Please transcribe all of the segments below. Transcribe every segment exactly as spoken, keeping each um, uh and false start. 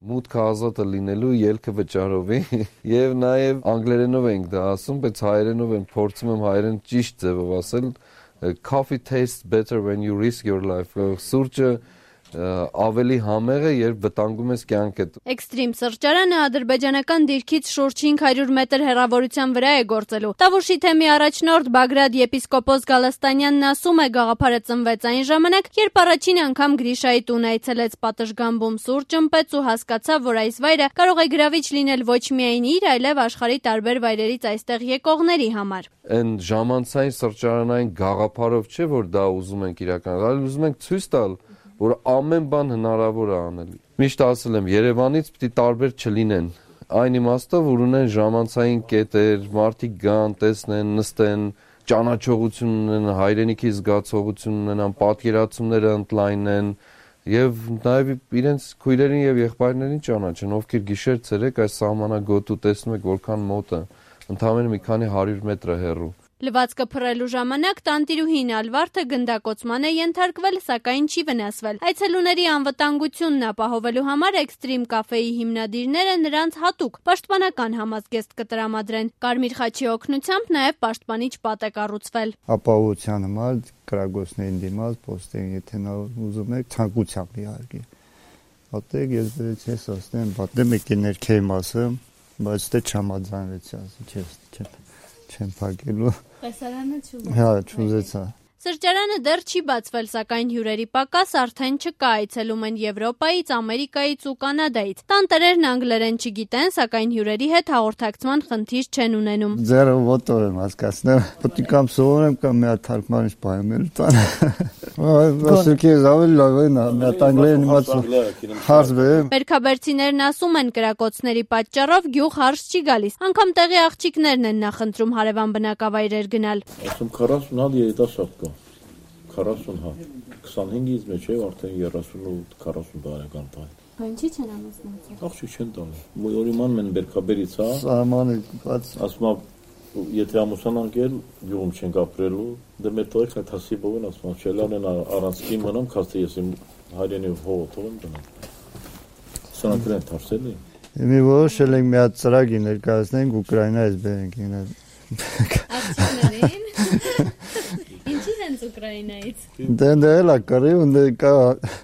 Մուտքը ազատը լինելու ելքը վճարովի եւ նաեւ անգլերենով ենք դա ասում, բայց հայերենով են փորձում եմ հայերեն ճիշտ ձևով ասել. Coffee tastes better when you risk your life. Սուրճը ավելի համեղ է, երբ վտանգում ես կյանքդ։ Էքստրիմ սրճարանը ադրբեջանական դիրքից շուրջ հինգ հարյուր մետր հեռավորության վրա է գործելու։ Տավուշի թեմի առաջնորդ Բագրատ եպիսկոպոս Գալստանյանն ասում է, գաղափարը ծնվեց այն ժամանակ, երբ առաջին անգամ Գրիշայի տուն այցելեց պատշգամբում սուրճ ըմպեց ու հասկացավ, որ այս վայրը կարող է գրավիչ լինել ոչ միայն իր, այլև աշխարհի տարբեր վայրերից այստեղ եկողների համար։ Այն ժամանցային սրճարանային գաղափարով չէ, որ դա ուզում ենք իրականացնել, այլ ուզում ենք ցույց տալ, որ ամեն բան հնարավոր է անել։ Միշտ ասել եմ, Երևանից պիտի տարբեր չլինեն։ Այն իմաստով, որ ունեն ժամանցային կետեր, մարդիկ գան, տեսնեն, նստեն, ճանաչողություն ունեն, հայրենիքի զգացողություն ունենան, պատկերացումները ընդլայնեն եւ նաեւ իրենց քույրերին եւ եղբայրներին ճանաչեն, ովքեր գիշեր ցերեկ այս սահմանագոտու տեսնում եք որքան մոտ է, ընդամենը մի քանի հարյուր մետր է հեռու։ Լվացքը փռելու ժամանակ տանտիրուհին Ալվարդը գնդակոծման է ենթարկվել, սակայն չի վնասվել։ Այցելուների անվտանգությունն ապահովելու համար էքստրիմ կաֆեի հիմնադիրները նրանց հատուկ պաշտպանական համազգեստ կտրամադրեն։ Կարմիր խաչի օգնությամբ նաև պաշտպանիչ պատ է կառուցվել։ Ապահովության համար կրագոսներին դիմաց, պոստերին, եթե նա ուզում եք, ցանկությամբ իհարկե։ Հատեք ես դրեց ես ասեմ, պատեմ եք ներքեի մասը, բայց դե չհամաձայնվեցի, ասի, չէ, չեմ փակելու։ Տեսարանը չուզեցա։ Հա, չուզեցա։ Սրճարանը դեռ չի բացվել, սակայն հյուրերի պակաս արդեն չկա, այցելում են Եվրոպայից, Ամերիկայից ու Կանադայից։ Տանտերերն անգլերեն չգիտեն, սակայն հյուրերի հետ հաղորդակցման խնդիր չեն ունենում։ Ձերը ոտոր եմ հասկացնել, պետք է կամ սովորեմ կամ մի հատ թարգմանիչ պահեմ տան։ Ասում ես ավելի լավ է նա, մի հատ անգլերեն իմաց հարց բերեմ։ Բերքաբերցիներն ասում են, կրակոցների պատճառով գյուղ հարց չի գալիս, անգամ տեղի աղջիկներն են նախընտրում հարևան բնակավայրեր գնալ։ Ասում քառասուն հատ երիտասարդ կա։ քառասուն հատ, քսանհինգից մեջ է արդեն երեսունութ քառասուն տարեկան տան։ Ինչի չեն ամուսնացել։ Աղջիկ չեն տալի։ Մոյորիման մեն բերքաբերից հա։ Սահմանը բաց։ Ասում եթե ամուսնանանք էլ գյուղում չենք ապրելու, դե մեր տղեկ այդ հասիբով են ասում, չելան առանցքի մնամ, քաստե ես իմ հայրենի հողը թողեմ դնեմ։ Սրանք են թարսել է։ Մի որոշել ենք մի հատ ծրագիր ներկայացնենք Ուկրաինայից բերենք ինա։ Աղջիկներին։ Ինչի հենց Ուկրաինայից։ Դե դե էլա կարի ու դե կա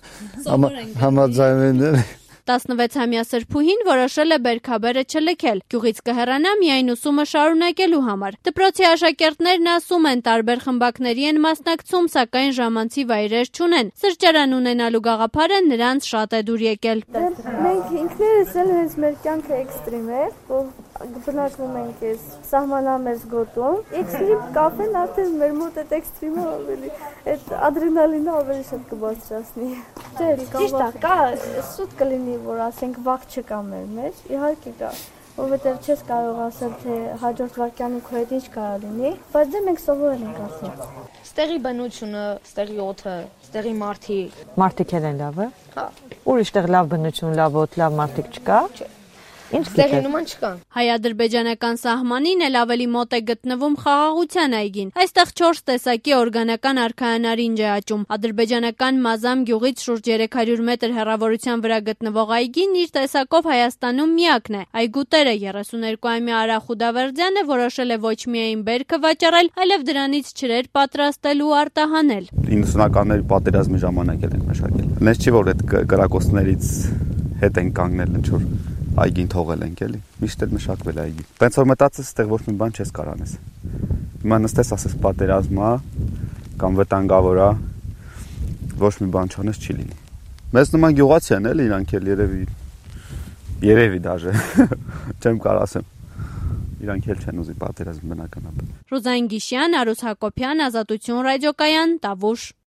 համաձայնվել։ տասնվեցամյա սրբուհին որոշել է բերքաբերը չլքել, գյուղից կհեռանա միայն ուսումը շարունակելու համար։ Դպրոցի աշակերտներն ասում են, տարբեր խմբակների են մասնակցում, սակայն ժամանցի վայրեր չունեն։ Սրճարան ունենալու գաղափարը նրանց շատ է դուր եկել։ Մենք ինքներս էլ հենց մեր կյանքը էքստրիմ է, բնակվում ենք այս սահմանամերձ գոտում։ Էքստրիմ կաֆեն արդեն մեր մոտ այդ էքստրիմը ավելի, այդ ադրենալինը ավելի շատ կբարձրացնի։ Չէ, ճիշտ է, կա, սուտ կլինի, որ ասենք վախ չկա մեր մեջ, իհարկե կա, որովհետև չես կարող ասել, թե հաջորդ վայրկյանում քո հետ ինչ կարա լինի, բայց դե մենք սովորել ենք ասել։ Ստեղի բնությունը, ստեղի օդը, ստեղի մարդիկ։ Մարդիկ են լավը։ Հա։ Ուրիշ տեղ լավ բնություն, լավ օդ, լավ մարդիկ չկա։ Ինչ ստեղի նման չկա։ Հայ-ադրբեջանական սահմանին էլ ավելի մոտ է գտնվում խաղաղության այգին։ Այստեղ չորս տեսակի օրգանական արքայանարինջ է աճում։ Ադրբեջանական Մազամ գյուղից շուրջ երեք հարյուր մետր հեռավորության վրա գտնվող այգին իր տեսակով Հայաստանում միակն է։ Այգու տերը երեսուներկուամյա Արա Խուդավերդյանը որոշել է ոչ միայն բերքը վաճառել, այլև դրանից ջրեր պատրաստել ու արտահանել։ իննսունականների պատերազմի ժամանակ էլ են մշակել։ Նես չի որ այդ կրակոցներից հետ են կանգնել ինչ որ այգին թողել ենք էլի, միշտ էլ մշակվել այգի։ Տենց որ մտածես, այստեղ ոչ մի բան չես կարող անես։ Հիմա նստես ասես պատերազմ է կամ վտանգավոր է, ոչ մի բան չանես չի լինի։ Մեզ նման գյուղացի են էլի իրանք էլ երևի երևի դաժե չեմ կարող ասեմ։ Իրանք էլ չեն ուզի պատերազմ բնականաբար։ Ռուզան Գիշյան, Արուս Հակոբյան, Ազատություն ռադիոկայան, Տավուշ։